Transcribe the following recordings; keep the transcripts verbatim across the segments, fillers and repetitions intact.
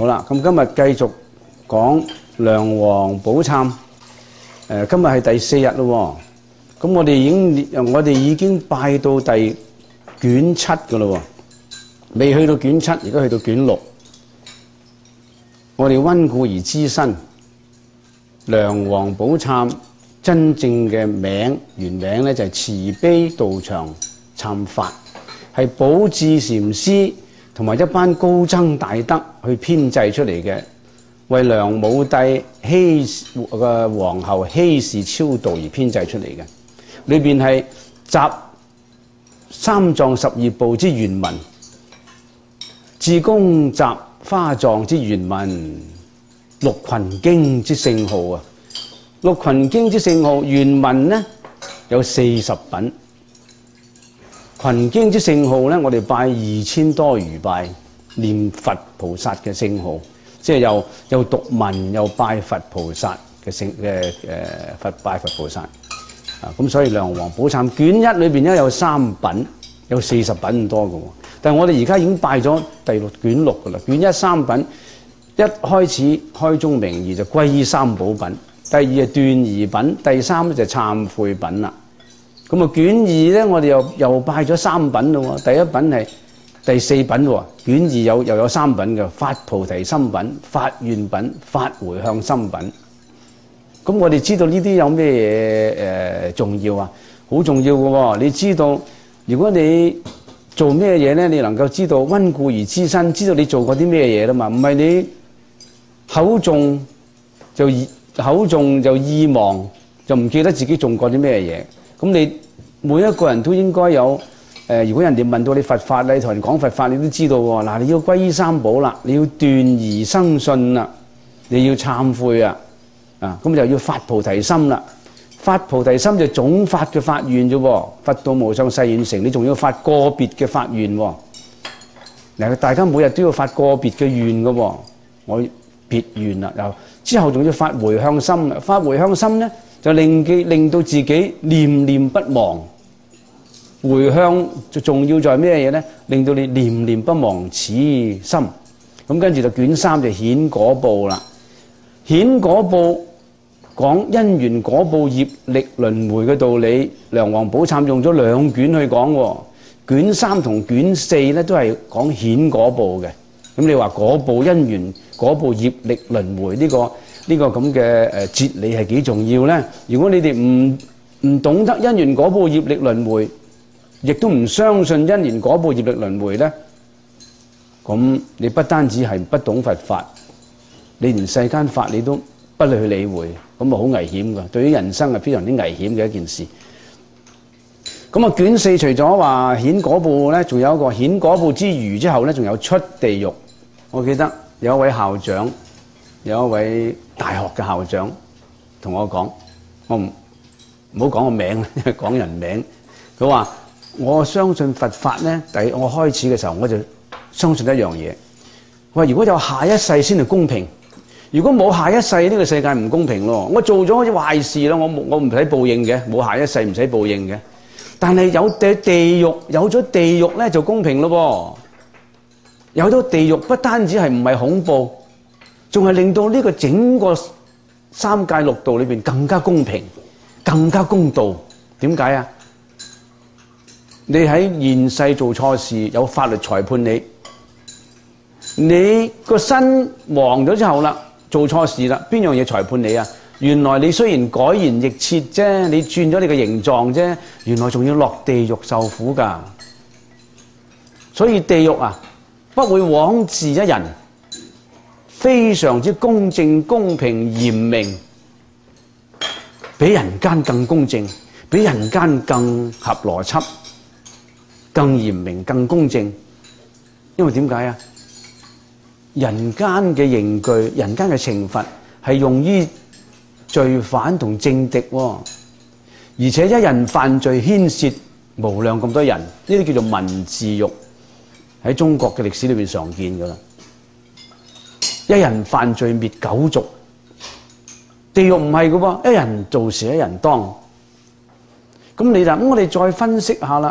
好啦，咁今日繼續講梁皇寶懺。誒、呃，今日係第四日咯。咁我哋已經我哋已經拜到第卷七噶咯，未去到卷七，而家去到卷六。我哋溫故而知新。梁皇寶懺真正嘅名原名咧就係慈悲道場懺法，係寶志禪師同埋一班高僧大德去編製出嚟嘅，為梁武帝希嘅皇后希氏超度而編製出嚟嘅。裏邊係集三藏十二部之原文，智公集花藏之原文，六群經之聖號啊！六群經之聖號原文呢有四十品，群經之聖號咧，我哋拜二千多餘拜，念佛菩薩嘅聖號，即係又又讀文又拜佛菩薩嘅聖嘅誒佛拜佛菩薩啊！咁所以梁皇寶懺卷一裏邊咧有三品，有四十品咁多嘅喎。但係我哋而家已經拜咗第六卷六嘅啦。卷一三品，一開始開宗明義就歸依三寶品，第二係斷疑品，第三咧就懺悔品啦。咁啊，卷二咧，我哋又又拜咗三品咯。第一品係第四品喎，卷二有又有三品嘅，發菩提心品、發願品、發回向心品。咁我哋知道呢啲有咩嘢誒重要啊？好重要嘅喎！你知道，如果你做咩嘢咧，你能夠知道溫故而知新，知道你做過啲咩嘢啦嘛？唔係你口誦就口誦就意忘，就唔記得自己做過啲咩嘢。咁你每一個人都應該有誒、呃，如果人哋問到你佛法，你同人講佛法，你都知道喎。嗱，你要歸依三寶啦，你要斷疑生信啦，你要懺悔啊，啊，咁就要發菩提心啦。發菩提心就總發嘅發願啫喎，佛道無上誓願成，你仲要發個別嘅發願喎。嗱，大家每日都要發個別嘅願嘅喎，我別願啦，又之後仲要發回向心啦，發回向心咧。就令佢令到自己念念不忘，回向就重要在咩嘢咧？令到你念念不忘此心。咁跟住就卷三就顯果報啦。顯果報講因緣果報業力輪迴嘅道理，梁皇寶懺用咗兩卷去講喎。卷三同卷四咧都係講顯果報嘅。咁你話果報因緣果報業力輪迴呢個？呢個咁嘅誒哲理係幾重要咧？如果你哋唔唔懂得因緣果報業力輪迴，亦都唔相信因緣果報業力輪迴咧，咁你不單止係不懂佛法，你連世間法你都不去理會，咁啊好危險㗎。對於人生係非常之危險嘅一件事。咁啊，卷四除咗話顯果報咧，仲有一個顯果報之餘之後咧，仲有出地獄。我記得有一位校長。有一位大學嘅校長同我講，我唔唔好講個名，因為講人名。佢話我相信佛法咧，第我開始嘅時候我就相信一樣嘢。我話如果有下一世先係公平，如果冇下一世，呢個世界唔公平咯。我做咗好似壞事啦，我我唔使報應嘅，冇下一世唔使報應嘅。但係有地地獄，有咗地獄咧就公平咯。有咗地獄不單止係唔係恐怖，仲係令到呢個整個三界六道裏邊更加公平、更加公道。點解啊？你喺現世做錯事，有法律裁判你。你個身亡咗之後啦，做錯事啦，邊樣嘢裁判你啊？原來你雖然改弦易轍啫，你轉咗你嘅形狀啫，原來仲要落地獄受苦㗎。所以地獄啊，不會枉自一人。非常之公正、公平、嚴明，比人間更公正，比人間更合邏輯、更嚴明、更公正。因為點解啊？人間嘅刑具、人間嘅懲罰係用於罪犯同政敵喎，而且一人犯罪牽涉無量咁多人，呢啲叫做文字獄，喺中國嘅歷史裏邊常見㗎啦。一人犯罪滅九族，地獄唔係㗎喎，一人做事一人當。咁你就咁，我哋再分析下啦。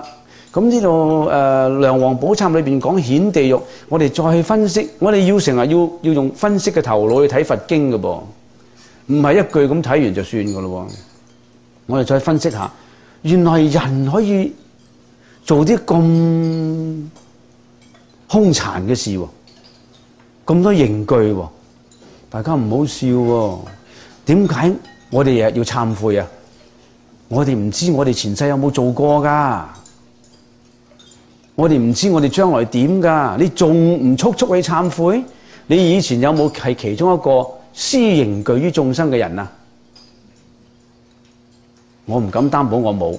咁呢度誒《梁皇寶懺》裏邊講顯地獄，我哋再去分析，我哋要成日要要用分析嘅頭腦去睇佛經嘅噃，唔係一句咁睇完就算嘅咯。我哋再分析下，原來人可以做啲咁兇殘嘅事喎，咁多刑具喎，大家唔好笑喎。點解我哋日日要懺悔啊？我哋唔知我哋前世有冇做過㗎。我哋唔知我哋將來點㗎？你仲唔速速去懺悔？你以前有冇係其中一個施刑具於眾生嘅人啊？我唔敢擔保我冇。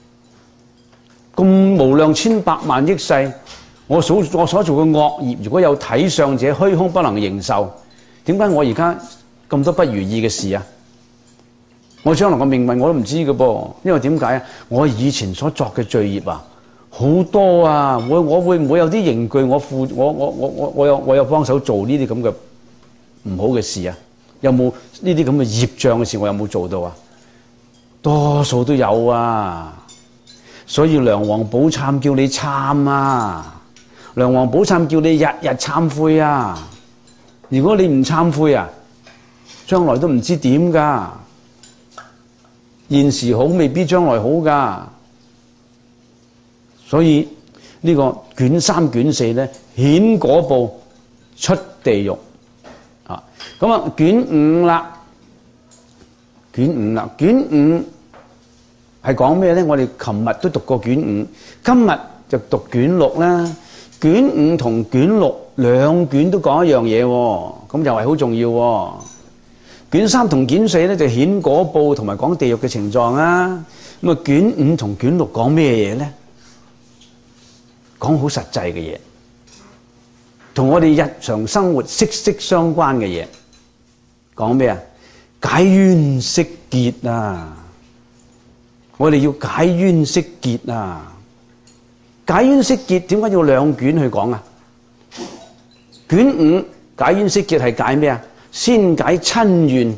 咁無量千百萬億世，我所我所做嘅惡業，如果有體相者，虛空不能形受。點解我而家咁多不如意嘅事啊？我將來嘅命運我都唔知嘅噃，因為點解啊？我以前所作嘅罪業啊，好多啊！我我會唔會有啲刑具？我負我我我我我有我有幫手做呢啲咁嘅唔好嘅事啊？有冇呢啲咁嘅業障嘅事？我有冇做到啊？多數都有啊！所以梁皇寶懺叫你懺啊！梁皇寶懺叫你日日懺悔啊！如果你唔懺悔啊，將來都唔知點㗎。現時好未必將來好㗎。所以呢個卷三卷四咧，顯果報出地獄啊！咁啊，卷五啦，卷五啦，卷五係講咩咧？我哋琴日都讀過卷五，今日就讀卷六啦。卷五同卷六兩卷都講一樣嘢喎，咁又係好重要喎。卷三同卷四咧就顯果報同埋講地獄嘅情狀啊。咁啊，卷五同卷六講咩嘢咧？講好實際嘅嘢，同我哋日常生活息息相關嘅嘢。講咩啊？解冤釋結啊！我哋要解冤釋結啊！解冤釋結點解要兩卷去講啊？卷五解冤釋結係解咩啊？先解親怨。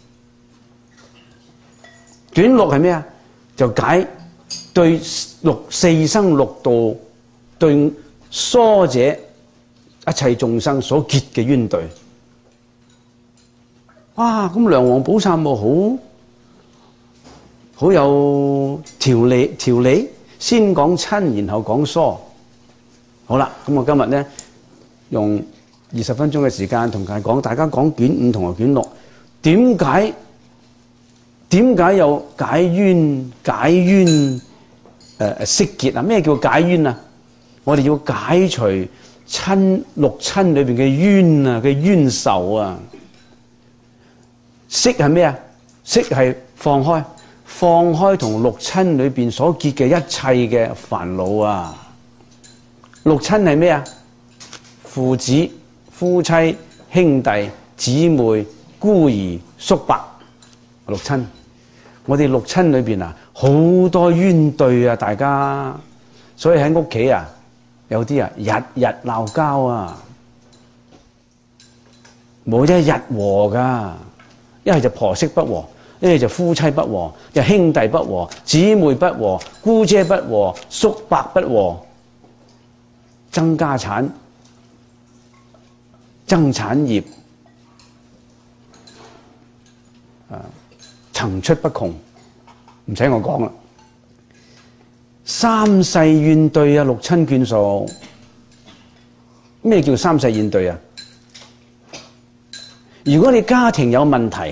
卷六係咩啊？就解對六四生六道對疏者一切眾生所結嘅冤對。哇！咁梁皇寶懺冇好好有條理，條理先講親，然後講疏。好啦，咁我今日咧用二十分鐘嘅時間同大家講，大家講卷五同埋卷六，點解點解有解冤解冤誒誒釋結啊？咩叫解冤啊？我哋要解除親六親裏邊嘅冤啊，嘅冤仇啊。釋係咩啊？釋係放開，放開同六親裏邊所結嘅一切嘅煩惱啊。六親係咩啊？父子、夫妻、兄弟、姊妹、孤兒、叔伯，六親。我哋六親裏邊啊，好多冤對啊，大家。所以喺屋企啊，有啲啊日日鬧交啊，冇一日和噶。一係就婆媳不和，一係就夫妻不和，就兄弟不和，姊妹不和，姑姐不和，叔伯不和，爭家產、爭產業，啊，層出不窮，唔使我講啦。三世怨對啊，六親眷屬。咩叫三世怨對啊？如果你家庭有問題，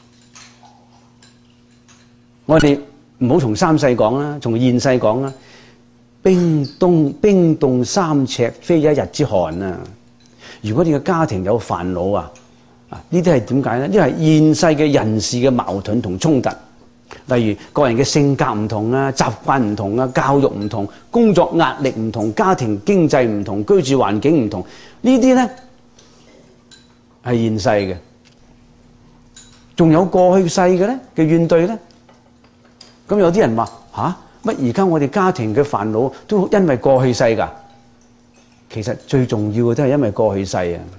我哋唔好從三世講啦，從現世講啦。冰凍冰凍三尺，非一日之寒啊！如果你嘅家庭有煩惱啊，啊呢啲係點解咧？因為現世嘅人事嘅矛盾同衝突，例如個人嘅性格唔同啊，習慣唔同啊，教育唔同，工作壓力唔同，家庭經濟唔同，居住環境唔同，呢啲咧係現世嘅。仲有過去世嘅咧嘅怨對咧，咁有啲人話吓，乜而家我哋家庭嘅煩惱都因為過去世㗎？其實最重要嘅都係因為過去世啊，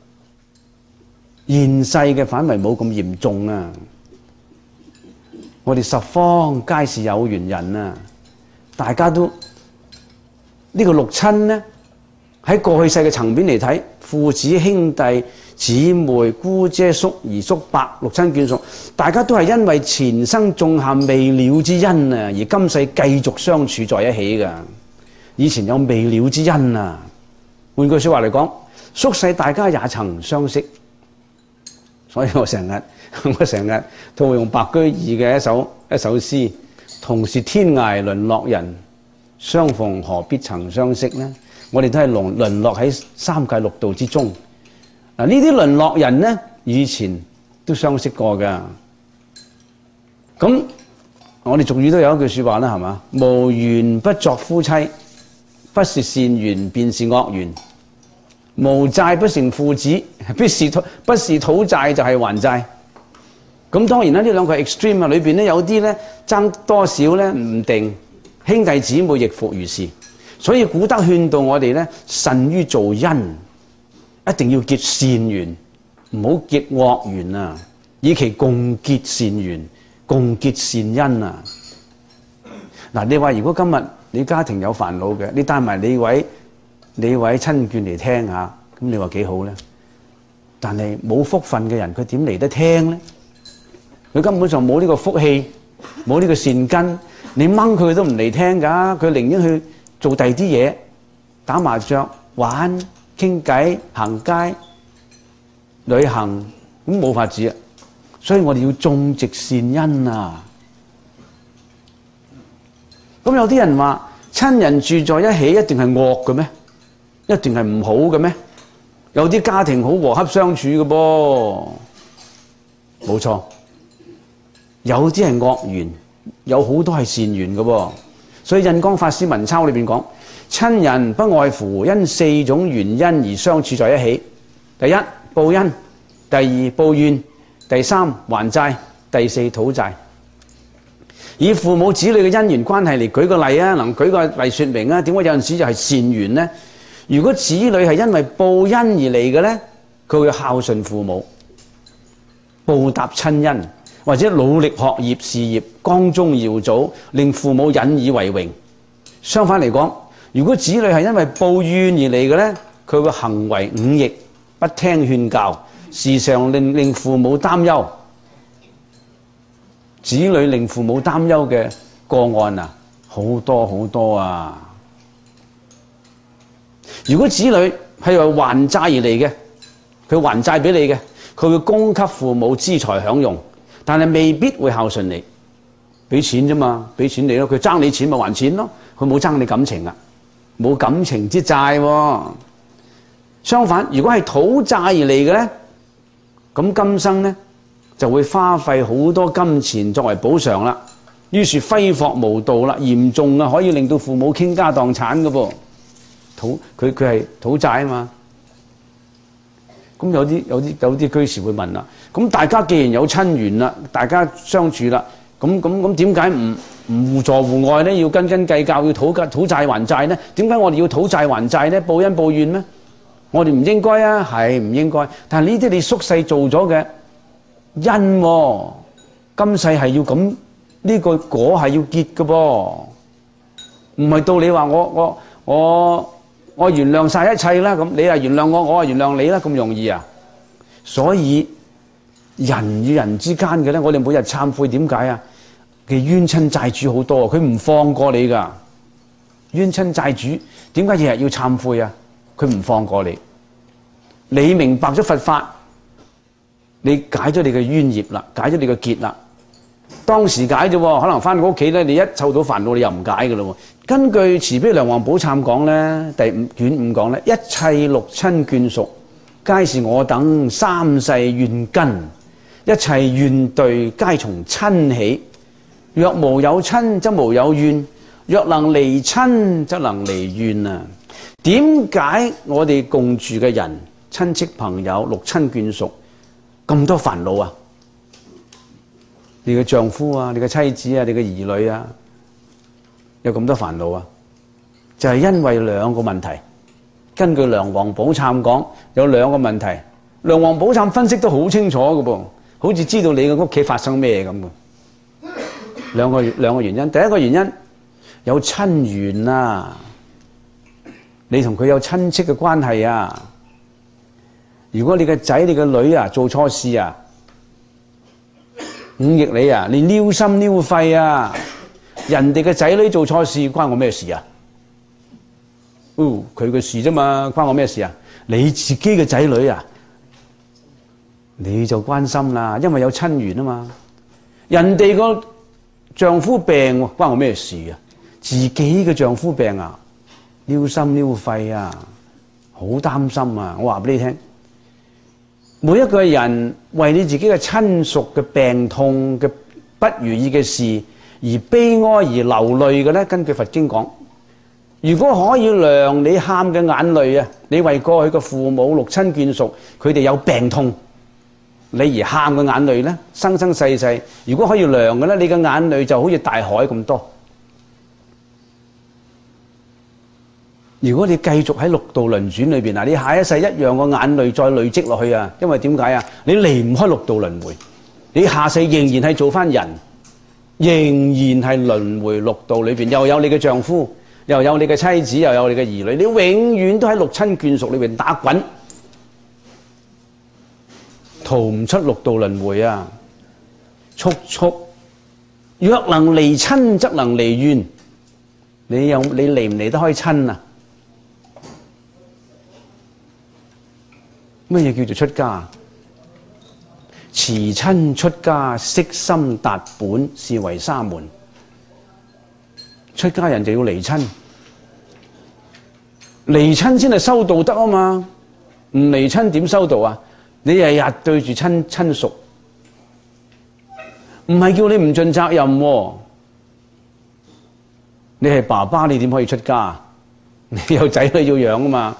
現世嘅反為冇咁嚴重啊。我哋十方皆是有緣人啊，大家都呢個六親咧，喺過去世嘅層面嚟睇，父子兄弟姊妹姑姐叔姨叔伯六親眷屬，大家都係因為前生種下未了之因啊，而今世繼續相處在一起噶。以前有未了之因啊。換句說話嚟講，宿世大家也曾相識，所以我成日我成日套用白居易嘅一首一首詩：同是天涯淪落人，相逢何必曾相識呢？我哋都係淪淪落喺三界六道之中。嗱，呢啲淪落人呢，以前都相識過噶。咁我哋俗語都有一句說話啦，係嘛？無緣不作夫妻，不是善緣便是惡緣。無債不成父子，必是不是討債就係還債。咁當然啦，呢兩個 extreme 啊，裏邊咧有啲咧爭多少咧唔定，兄弟姊妹亦復如是。所以古德勸導我哋咧，慎於做因，一定要結善緣，唔好結惡緣啊！以其共結善緣，共結善因啊！嗱，你話如果今日你家庭有煩惱嘅，你帶埋你位你位親眷嚟聽下，咁你話幾好咧？但係冇福分嘅人，佢點嚟得聽咧？佢根本上冇呢個福氣，冇呢個善根，你掹佢都唔嚟聽㗎，佢寧願去做第二啲嘢，打麻雀、玩、傾偈、行街、旅行，咁冇法子啊！所以我哋要種植善因啊！咁有啲人話親人住在一起一定係惡嘅咩？一定係唔好嘅咩？有啲家庭好和洽相處嘅噃，冇錯。有啲係惡緣，有好多係善緣嘅噃。所以印光法師文鈔裏邊講，親人不外乎因四種原因而相處在一起：第一，報恩；第二，報怨；第三，還債；第四，討債。以父母子女嘅姻緣關係嚟舉個例啊，能舉個例說明啊？點解有陣時就係善緣呢？如果子女係因為報恩而嚟嘅咧，佢會孝順父母，報答親恩，或者努力學業事業，光宗耀祖，令父母引以為榮。相反嚟講，如果子女係因為報怨而嚟嘅咧，佢會行為忤逆，不聽勸教，時常令令父母擔憂。子女令父母擔憂嘅個案啊，好多好多啊！如果子女係為還債而嚟嘅，佢還債俾你嘅，佢會供給父母資財享用，但係未必會孝順你。俾錢啫嘛，俾錢你咯，佢爭你錢咪還錢咯，佢冇爭你感情啊，冇感情之債喎。相反，如果係討債而嚟嘅咧，咁今生咧就會花費好多金錢作為補償啦，於是揮霍無度啦，嚴重啊可以令到父母傾家蕩產嘅噃。討佢佢係討債啊嘛，咁有啲有啲有啲居士會問啦，咁大家既然有親緣啦，大家相處啦，咁咁咁點解唔唔互助互愛咧？要斤斤計較，要討討債還債咧？點解我哋要討債還債咧？報恩報怨咩？我哋唔應該啊，係唔應該。但係呢啲你宿世做咗嘅因喎，今世係要咁呢個果係要結嘅噃，唔係到你話我我我。我原諒晒一切啦，咁你啊原諒我，我啊原諒你啦，咁容易啊？所以人與人之間嘅咧，我哋每日懺悔，點解啊？嘅冤親債主好多，佢唔放過你噶。冤親債主點解日日要懺悔啊？佢唔放過你。你明白咗佛法，你解咗你嘅冤業啦，解咗你嘅結啦。當時解啫，可能翻到屋企咧，你一湊到煩惱，你又唔解噶啦。根據慈悲梁皇寶懺講咧，第五卷五講咧，一切六親眷屬，皆是我等三世怨根，一切怨對，皆從親起。若無有親，則無有怨；若能離親，則能離怨啊！點解我哋共住嘅人、親戚朋友、六親眷屬咁多煩惱啊？你嘅丈夫啊，你嘅妻子啊，你嘅兒女啊，有咁多煩惱啊？就係因為兩個問題。根據梁皇寶懺講，有兩個問題。梁皇寶懺分析得好清楚嘅噃，好似知道你嘅屋企發生咩咁嘅。兩個兩個原因，第一個原因有親緣啊， 你同佢有親戚嘅關係啊。如果你嘅仔、你嘅女啊做錯事啊，忤逆你啊，你撩心撩肺啊，人哋嘅仔女做錯事關我咩事啊？哦，佢嘅事啫嘛，關我咩事啊？你自己嘅仔女啊，你就關心啦，因為有親緣啊嘛。人哋個丈夫病關我咩事啊？自己嘅丈夫病啊，撩心撩肺啊，好擔心啊！我話俾你聽，每一個人為你自己嘅親屬嘅病痛嘅不如意嘅事而悲哀而流淚嘅咧，根據佛經講，如果可以量你喊嘅眼淚啊，你為過去嘅父母六親眷屬佢哋有病痛，你而喊嘅眼淚咧，生生世世，如果可以量嘅咧，你嘅眼淚就好似大海咁多。如果你繼續喺六道輪轉裏邊啊，你下一世一樣個眼淚再累積落去啊，因為點解啊？你離唔開六道輪迴，你下世仍然係做翻人，仍然係輪迴六道裏邊，又有你嘅丈夫，又有你嘅妻子，又有你嘅兒女，你永遠都喺六親眷屬裏邊打滾，逃唔出六道輪迴啊！速速，若能離親，則能離怨。你有你離唔離得開親啊？乜嘢叫做出家？辭親出家，悉心達本，是為沙門。出家人就要離親，離親先係修道德啊嘛！唔離親點修道啊？你日日對住親親屬，唔係叫你唔盡責任喎。你係爸爸，你點可以出家？你有仔女要養啊嘛！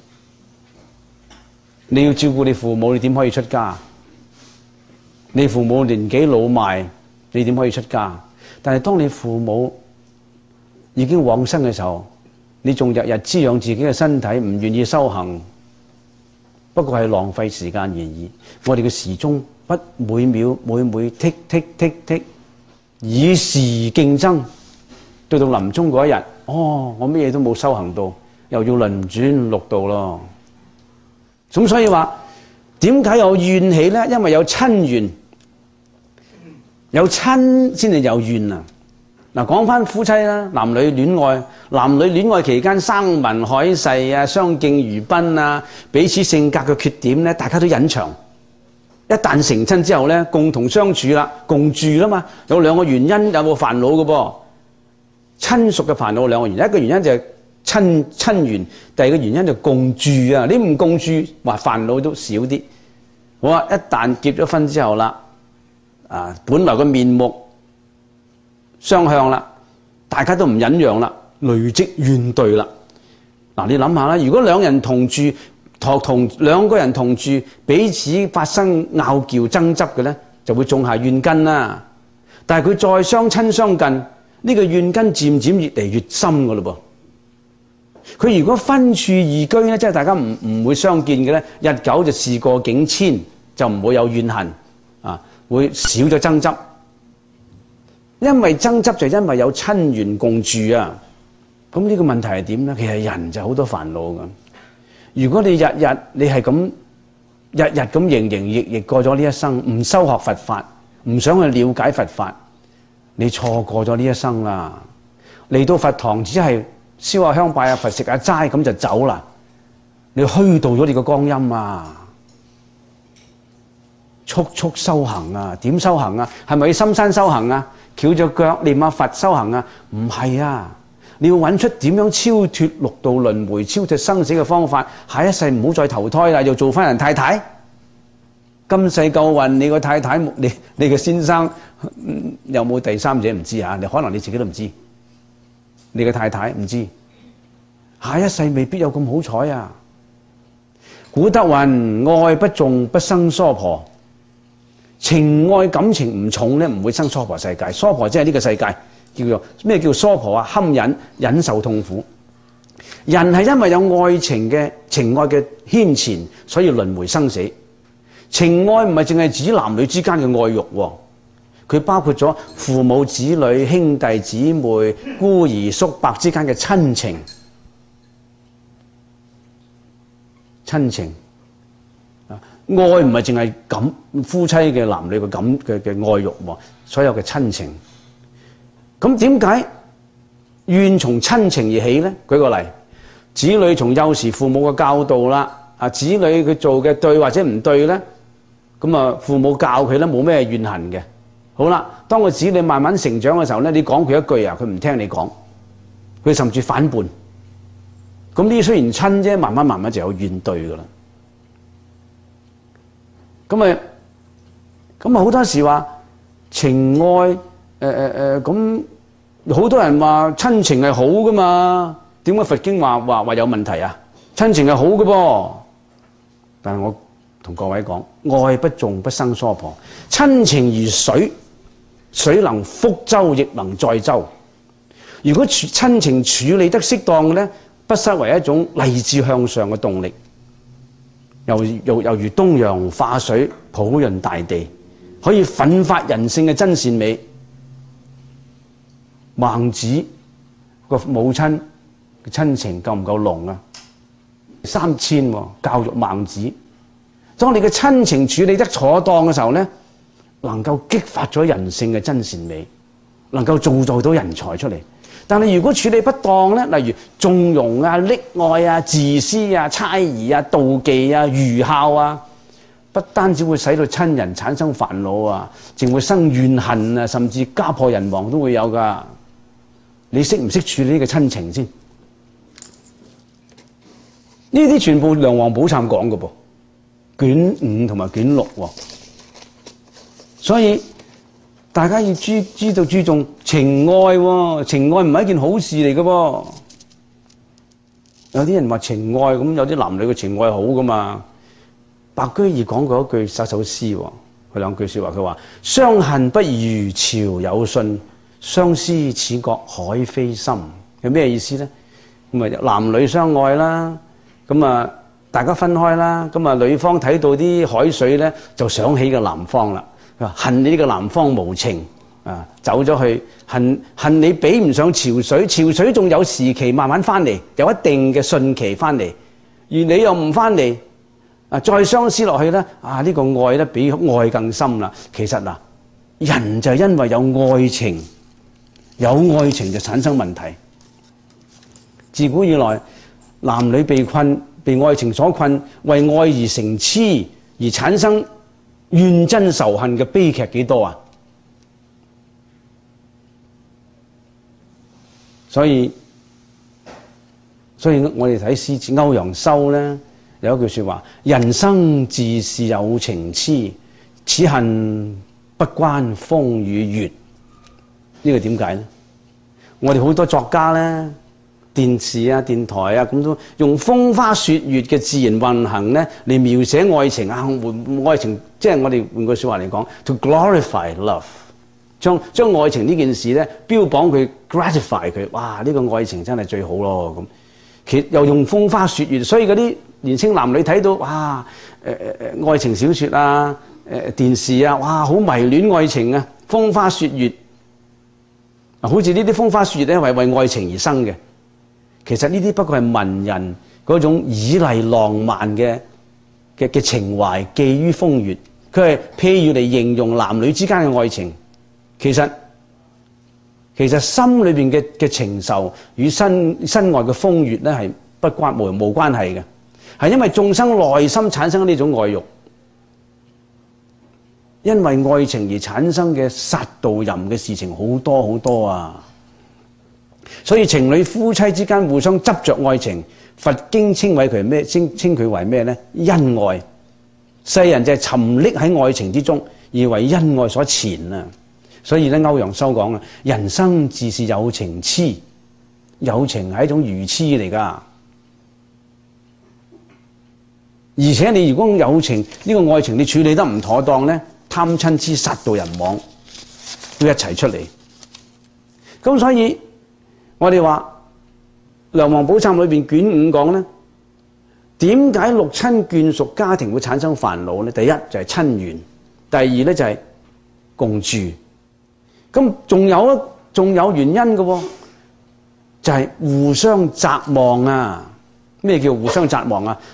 你要照顧你父母，你點可以出家？你父母年紀老邁，你點可以出家？但係當你父母已經往生嘅時候，你仲日日滋養自己嘅身體，唔願意修行，不過係浪費時間而已。我哋嘅時鐘不每秒每每剔剔剔剔，以時競爭，到到臨終嗰一日，哦，我乜嘢都冇修行到，又要輪轉六道咯。咁所以話點解有怨氣咧？因為有親緣，有親先至有怨啊！嗱，講翻夫妻啦，男女戀愛，男女戀愛期間山盟海誓啊，相敬如賓啊，彼此性格嘅缺點咧，大家都隱藏。一旦成親之後咧，共同相處啦，共住啦嘛，有兩個原因，有冇煩惱嘅噃？親屬嘅煩惱有兩個原因，一個原因就係親親緣，第二個原因就共住啊！你唔共住，話煩惱都少啲。好啊，一旦結咗婚之後啦，啊，本來個面目相向啦，大家都唔忍讓啦，累積怨懟啦。嗱，你諗下啦，如果兩人同住，同同兩個人同住，彼此發生拗撬爭執嘅咧，就會種下怨根啦。但係佢再相親相近，呢個怨根漸漸越嚟越深噶嘞噃。佢如果分處異居咧，即係大家唔唔會相見嘅咧，日久就事過境遷，就唔會有怨恨啊，會少咗爭執。因為爭執就因為有親緣共住啊。咁呢個問題係點咧？其實人就好多煩惱噶。如果你日日你係咁日日咁營營役役過咗呢一生，唔修學佛法，唔想去了解佛法，你錯過咗呢一生啦。嚟到佛堂只係燒下香拜下佛食下齋咁就走啦，你虛度咗你個光陰啊！速速修行啊！點修行啊？係咪去深山修行啊？翹著腳念下佛修行啊？唔係啊！你要揾出點樣超脫六道輪迴、超脫生死嘅方法，下一世唔好再投胎啦，又做翻人太太。今世夠運，你個太太，你你嘅先生、嗯、有冇第三者唔知啊？你可能你自己都唔知。你嘅太太唔知，下一世未必有咁好彩啊！古德云：愛不重不生娑婆，情愛感情唔重咧，唔會生娑婆世界。娑婆即係呢個世界，叫做咩叫娑婆啊？堪忍忍受痛苦。人係因為有愛情嘅情愛嘅牽纏，所以輪迴生死。情愛唔係淨係指男女之間嘅愛欲喎。佢包括咗父母子女、兄弟姊妹、孤兒叔伯之間嘅親情， 親情啊，愛唔係淨係感夫妻嘅男女嘅感嘅嘅愛慾喎，所有嘅親情。咁點解願從親情而起咧？舉個例，子女從幼時父母嘅教導啦，啊，子女佢做嘅對或者唔對咧，咁啊父母教佢咧冇咩怨恨嘅。好啦，當個子女慢慢成長嘅時候咧，你講佢一句啊，佢唔聽你講，佢甚至反叛。咁呢啲雖然親啫，慢慢慢慢就有怨對噶啦。咁咪咁啊好多時話情愛誒誒誒咁，好多人話親情係好噶嘛？點解佛經話話話有問題啊？親情係好嘅噃，但係我同各位講，愛不重不生疏婆，親情如水，水能覆舟，亦能載舟。如果親情處理得適當嘅咧，不失為一種勵志向上嘅動力，又又又如東洋化水，普潤大地，可以奮發人性嘅真善美。孟子個母親嘅親情夠唔夠濃啊？三千教育孟子，當你嘅親情處理得妥當嘅時候咧，能夠激發咗人性嘅真善美，能夠造就到人才出嚟。但係如果處理不當咧，例如縱容啊、溺愛啊、自私啊、猜疑啊、妒忌啊、愚孝啊，不單止會使到親人產生煩惱啊，仲會生怨恨啊，甚至家破人亡都會有㗎。你識唔識處理呢個親情先？呢啲全部《梁皇寶懺》講嘅噃，卷五同埋卷六喎。所以大家要知知道注重情愛喎，情愛唔係一件好事嚟嘅噃。有啲人話情愛咁，有啲男女嘅情愛好噶嘛。白居易講過一句殺手詩喎，佢兩句説話，佢話：相恨不如潮有信，相思似覺海飛深。係咩意思咧？咁啊，男女相愛啦，咁啊大家分開啦，咁啊女方睇到啲海水咧，就想起個男方啦。恨你呢個南方無情啊，走咗去，恨恨你比唔上潮水，潮水仲有時期慢慢翻嚟，有一定嘅順期翻嚟，而你又唔翻嚟，啊再相思落去咧，啊呢個愛咧比愛更深啦。其實嗱，人就因為有愛情，有愛情就產生問題。自古以來，男女被困，被愛情所困，為愛而成痴，而產生怨憎仇恨嘅悲劇幾多啊？所以，所以我哋睇詩詞，歐陽修咧有一句說話：人生自是有情痴，此恨不關風與月。呢個點解咧？我哋好多作家咧，電視啊、電台啊，咁都用風花雪月嘅自然運行咧嚟描寫愛情啊，愛情即係我哋換句説話嚟講 ，to glorify love， 將將愛情呢件事咧標榜佢 gratify 佢，哇！呢個愛情真係最好咯咁。其又用風花雪月，所以嗰啲年青男女睇到哇誒誒誒愛情小説啊、誒電視啊，哇好迷戀愛情啊，風花雪月啊，好似呢啲風花雪月咧係為愛情而生嘅。其實呢啲不過係文人嗰種以麗浪漫嘅嘅嘅情懷寄於風月，佢係譬喻嚟形容男女之間嘅愛情。其實其實心裏邊嘅嘅情仇與身身外嘅風月咧係不關無無關係嘅，係因為眾生內心產生呢種愛慾，因為愛情而產生嘅殺盜淫嘅事情好多好多啊！所以情侶夫妻之間互相執着愛情，佛經稱為佢咩？稱稱佢為咩咧？恩愛。世人就係沉溺喺愛情之中，而為恩愛所纏啊！所以咧，歐陽修講啊，人生自是有情痴，有情係一種愚痴嚟噶。而且你如果有情呢個愛情你處理得唔妥當咧，貪嗔痴殺盜人亡都一齊出嚟。咁所以我哋話《梁皇寶懺》裏邊卷五講咧，點解六親眷屬家庭會產生煩惱咧？第一就係親緣，第二咧就係共住。咁仲有啊，仲有原因嘅喎，就係互相責忘啊！咩叫互相責忘啊？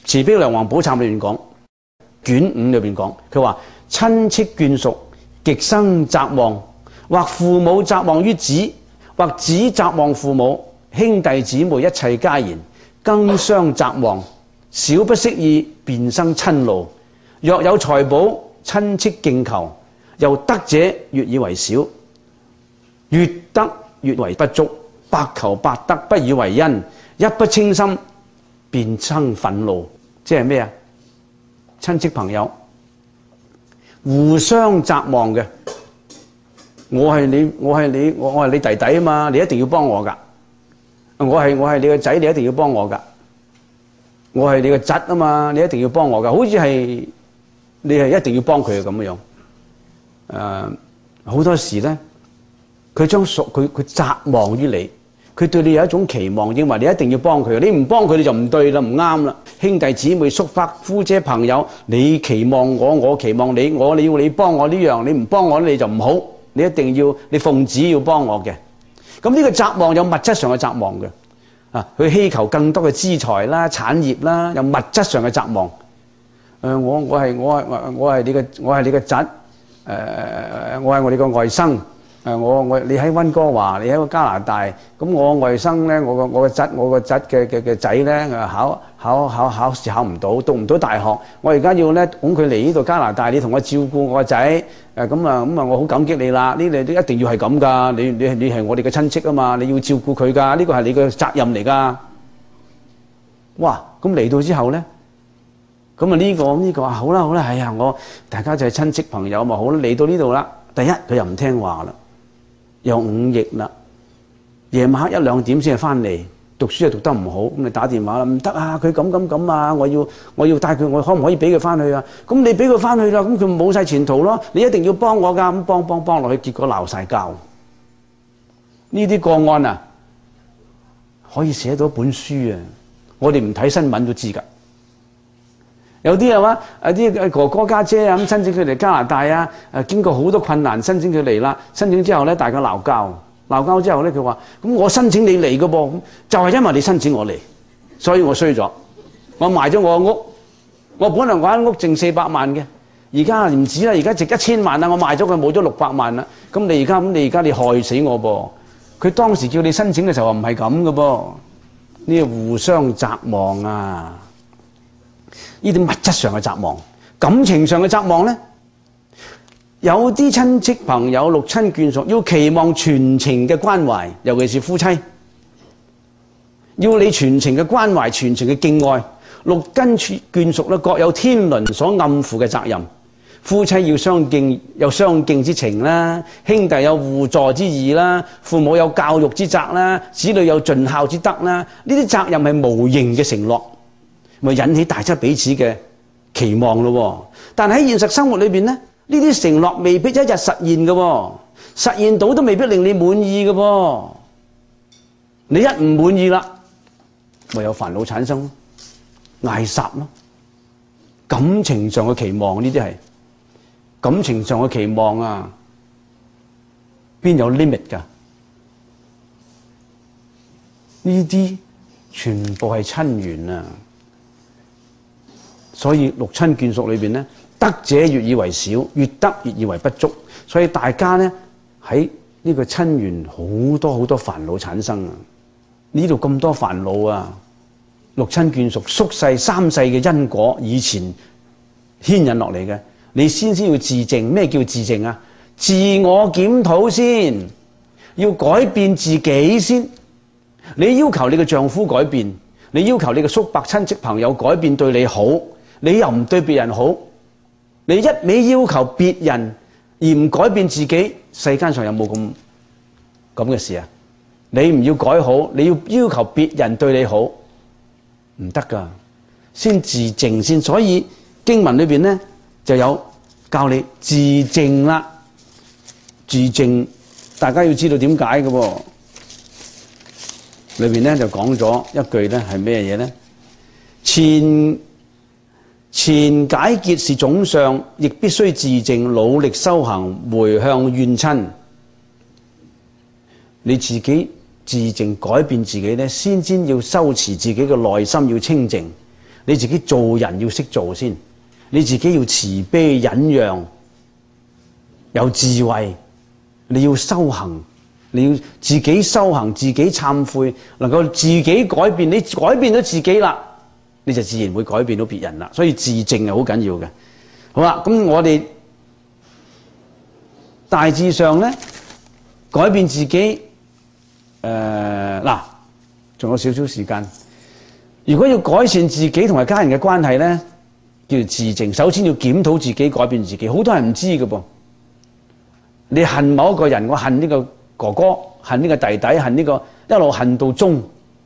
慈悲梁皇寶懺裏面講，卷五裏邊講，佢話親戚眷屬極生責忘，或父母責忘於子，或子責忘父母，兄弟姊妹一切皆然，更相責忘，小不適意，便生親怒。若有財寶，親戚競求，又得者越以為少，越得越為不足，百求百得，不以為恩，一不稱心，便生憤怒。即係咩啊？親戚朋友互相責忘嘅，我係你，我係你，我我係你弟弟啊嘛，你一定要幫我噶。我係我係你個仔，你一定要幫我噶。我係你個侄啊嘛，你一定要幫我噶。好似係你係一定要幫佢咁樣。誒、呃，好多時咧，佢將屬佢佢責忘於你，佢對你有一種期望，認為你一定要幫佢。你唔幫佢，你就唔對啦，唔啱啦。兄弟姊妹、叔伯、夫姐、朋友，你期望我，我期望你，我你要你幫我呢樣，你唔幫我你就唔好。你一定要你奉旨要幫我嘅。咁呢個責忘有物質上嘅責忘嘅，啊，去希求更多嘅資財啦、產業啦，有物質上嘅責忘。誒、呃，我我係我係我係你嘅我係你嘅侄，誒、呃，我係我哋個外甥。誒，我我你喺溫哥華，你喺個加拿大，咁我外甥咧，我個我個侄，我個侄嘅嘅嘅仔咧，考考考考試考唔到，讀唔到大學，我而家要咧捧佢嚟呢度加拿大，你同我照顧我個仔，誒咁啊咁啊，我好感激你啦！呢你都一定要係咁噶，你你你係我哋嘅親戚啊嘛，你要照顧佢噶，呢個係你嘅責任嚟噶。哇！咁嚟到之後咧，咁啊呢個呢個啊好啦好啦，哎呀我大家就係親戚朋友嘛，好啦嚟到呢度啦，第一佢又唔聽話啦。又忤逆啦，夜晚黑一兩點先係翻嚟，讀書又讀得唔好，咁你打電話啦，唔得啊，佢咁咁咁啊，我要我要帶佢，我可唔可以俾佢翻去啊？咁你俾佢翻去啦，咁佢冇晒前途咯，你一定要幫我噶，咁幫幫幫落去，結果鬧晒交。呢啲個案啊，可以寫到一本書啊！我哋唔睇新聞都知噶。有啲係嘛，有啲哥哥家姐啊咁申請佢嚟加拿大啊，誒經過好多困難申請佢嚟啦。申請之後咧，大家鬧交，鬧交之後咧，佢話：咁我申請你嚟嘅噃，就係因為你申請我嚟，所以我衰咗，我賣咗我個屋，我本來我間屋淨四百萬嘅，而家唔止啦，而家值一千萬啦，我賣咗佢冇咗六百萬啦。咁你而家咁你而家你害死我噃？佢當時叫你申請嘅時候話唔係咁嘅噃，呢個互相責忘啊！呢啲物質上嘅責忘，感情上嘅責忘咧，有啲親戚朋友、六親眷屬要期望全情嘅關懷，尤其是夫妻，要你全情嘅關懷、全情嘅敬愛。六根眷屬咧各有天倫所暗負嘅責任，夫妻要相敬，有相敬之情啦；兄弟有互助之義啦；父母有教育之責啦；子女有盡孝之德啦。呢啲責任係無形嘅承諾。咪引起大家彼此嘅期望咯，但喺現實生活裏邊咧，呢啲承諾未必一日實現嘅，實現到都未必令你滿意嘅噃。你一唔滿意啦，咪有煩惱產生咯，嗌霎咯。感情上嘅期望呢啲係感情上嘅期望啊，邊有 limit 㗎？呢啲全部係親緣啊！所以六親眷屬裏邊咧，得者越以為少，越得越以為不足。所以大家咧喺呢個親緣好多好多煩惱產生啊！呢度咁多煩惱啊！六親眷屬宿世三世嘅因果，以前牽引落嚟嘅，你先先要自證。咩叫自證啊？自我檢討先，要改變自己先。你要求你嘅丈夫改變，你要求你嘅叔伯親戚朋友改變對你好。你又唔對別人好，你一味要求別人而唔改變自己，世間上有冇咁咁嘅事啊？你唔要改好，你要要求別人對你好，唔得噶，先自淨先。所以經文裏邊咧就有教你自淨啦，自淨大家要知道點解嘅喎。裏邊咧就講咗一句咧係咩嘢咧？前前解結是總相，亦必須自淨，努力修行，回向怨親。你自己自淨改變自己咧，先先要修持自己嘅內心要清淨， 你自己做人要識做先，你自己要慈悲忍讓，有智慧，你要修行，你要自己修行，自己懺悔，能夠自己改變，你改變咗自己啦，你就自然會改變到別人啦。所以自證係好緊要嘅。好啦，咁我哋大致上咧改變自己。誒嗱，仲有少少時間。如果要改善自己同埋家人嘅關係咧，叫做自證。首先要檢討自己，改變自己。好多人唔知嘅噃。你恨某一個人，我恨呢個哥哥，恨呢個弟弟，恨呢個一路恨到終，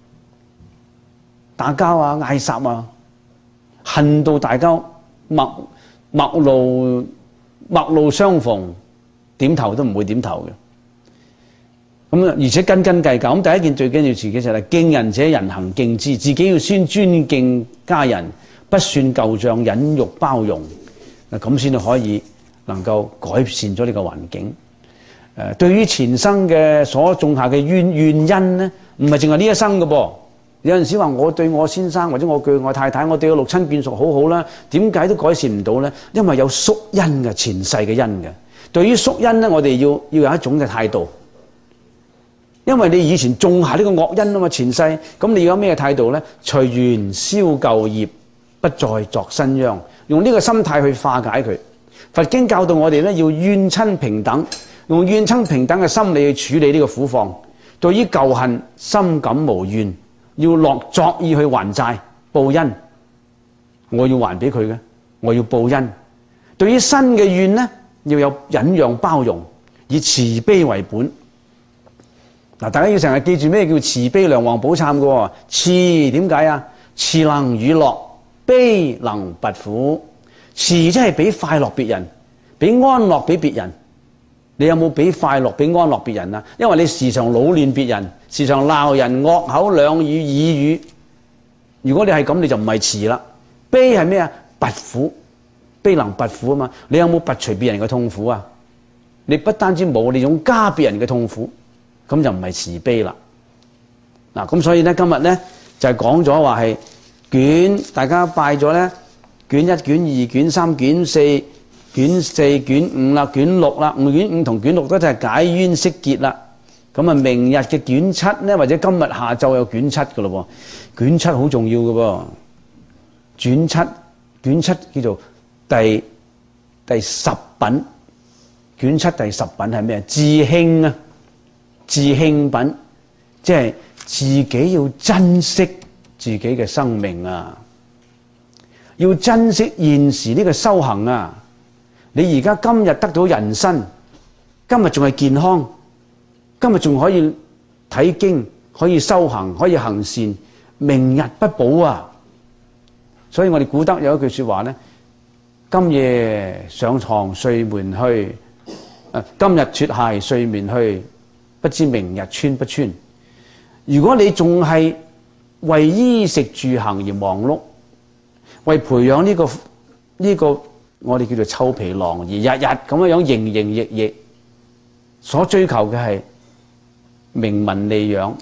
打交啊，嗌殺啊，恨到大家陌陌路陌路相逢，點頭都唔會點頭嘅。咁而且斤斤計較。咁第一件最緊要自己就係敬人者人恒敬之，自己要先尊敬家人，不算舊賬，忍辱包容，咁先至可以能夠改善咗呢個環境。誒，對於前生嘅所種下嘅怨怨因咧，唔係淨係呢一生嘅噃。有陣時話我對我先生或者我對我太太，我對我六親眷屬好好啦，點解都改善唔到咧？因為有宿因嘅，前世嘅因嘅。對於宿因咧，我哋要要有一種嘅態度。因為你以前種下呢個惡因啊嘛，前世，咁你要有咩態度咧？隨緣消舊業，不再作新殃。用呢個心態去化解佢。佛經教導我哋咧，要怨親平等，用怨親平等嘅心理去處理呢個苦況。對於舊恨，心感無怨，要落作意去還債報恩。我要還俾佢嘅，我要報恩。對於新嘅怨咧，要有忍讓包容，以慈悲為本。嗱，大家要成日記住咩叫慈悲梁皇寶懺嘅喎？慈點解啊？慈能與樂，悲能拔苦。慈即係俾快樂別人，俾安樂俾別人。你有冇俾快樂俾安樂別人啊？因為你時常擾亂別人，時常鬧人惡口兩語耳語。如果你係咁，你就唔係慈啦。悲係咩啊？拔苦，悲能拔苦啊嘛。你有冇拔除別人嘅痛苦啊？你不單止冇，你仲加別人嘅痛苦。咁就唔係慈悲啦。嗱，咁所以咧，今日咧就係講咗話係卷，大家拜咗咧卷一、卷二、卷三、卷四、卷四、卷五啦，卷六啦，五卷五同卷六都就係解冤釋結啦。咁啊，明日嘅卷七咧，或者今日下晝有卷七噶咯喎。卷七好重要嘅噃，卷七卷七叫做第第十品，卷七第十品係咩？自慶啊！自慶品，即係自己要珍惜自己嘅生命啊！要珍惜現時呢個修行啊！你而家今日得到人身，今日仲係健康，今日仲可以睇經，可以修行，可以行善，明日不保啊！所以我哋古德有一句說話咧：今夜上床睡眠去，誒，今日脫鞋睡眠去。不知明日穿不穿。如果你仲係為衣食住行而忙碌，為培養呢個呢個我哋叫做臭皮囊而日日咁樣樣營營役役，所追求嘅係名聞利養、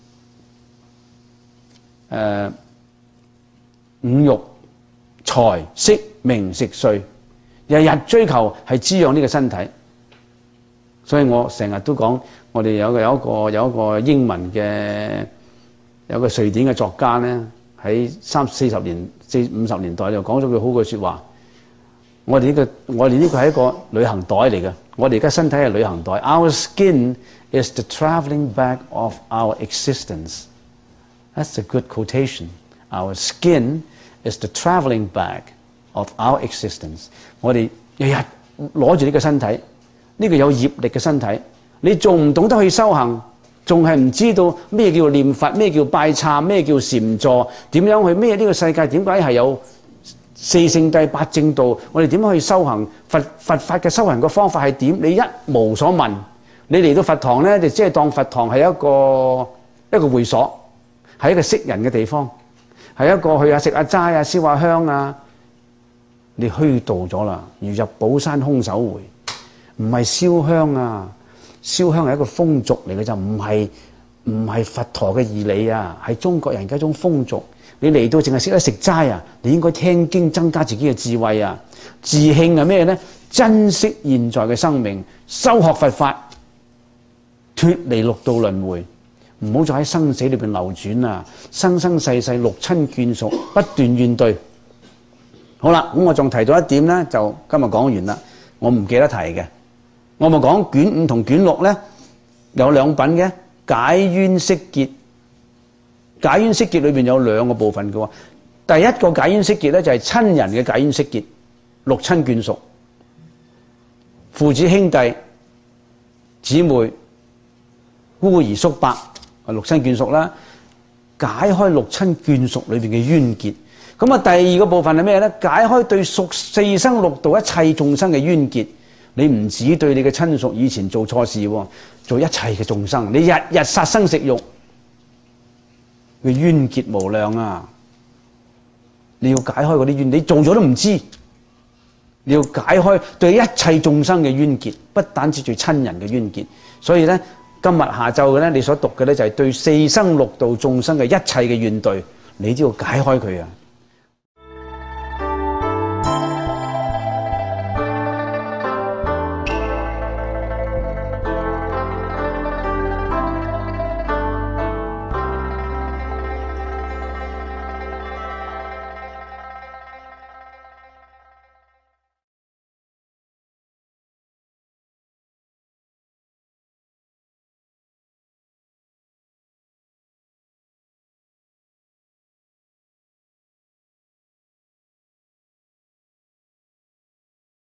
誒五欲財色名食睡，日日追求係滋養呢個身體。所以我成日都講，我哋有個有一個有一個英文嘅有個瑞典嘅作家咧，喺三四十年四五十年代就講咗句好句說話。我哋呢個我哋呢個係一個旅行袋嚟嘅，我哋而家身體係旅行袋。Our skin is the travelling bag of our existence. That's a good quotation. Our skin is the travelling bag of our existence. 我哋日日攞住呢個身體。呢個有業力嘅身體，你仲唔懂得去修行，仲係唔知道咩叫念佛，咩叫拜懺，咩叫禪坐，點樣去咩？呢個世界點解係有四聖諦八正道？我哋點樣去修行？佛佛法嘅修行嘅方法係點？你一無所問，你嚟到佛堂咧，就即係當佛堂係一個一個會所，係一個識人嘅地方，係一個去下食下齋啊，燒下香啊，你虛度咗啦，如入寶山空手回。唔係燒香啊！燒香係一個風俗嚟嘅，就唔係唔係佛陀嘅義理啊，係中國人嘅一種風俗。你嚟到淨係識得食齋啊，你應該聽經增加自己嘅智慧啊。自慶係咩咧？珍惜現在嘅生命，修學佛法，脫離六道輪迴，唔好再喺生死裏邊流轉啊！生生世世六親眷屬不斷怨對。好啦，咁我仲提到一點咧，就今日講完啦。我唔記得提嘅，我咪講卷五同卷六咧有兩品嘅解冤釋結。解冤釋結裏邊有兩個部分嘅喎。第一個解冤釋結咧就係親人嘅解冤釋結，六親眷屬、父子兄弟、姊妹、姑兒叔伯啊，六親眷屬啦，解開六親眷屬裏邊嘅冤結。咁啊，第二個部分係咩咧？解開對屬四生六道一切眾生嘅冤結。你唔止對你嘅親屬以前做錯事喎，做一切嘅眾生，你日日殺生食肉，佢冤結無量啊！你要解開嗰啲冤，你做咗都唔知。你要解開對一切眾生嘅冤結，不單止對親人嘅冤結。所以咧，今日下晝嘅咧，你所讀嘅咧就係對四生六道眾生嘅一切嘅怨懟，你都要解開佢啊！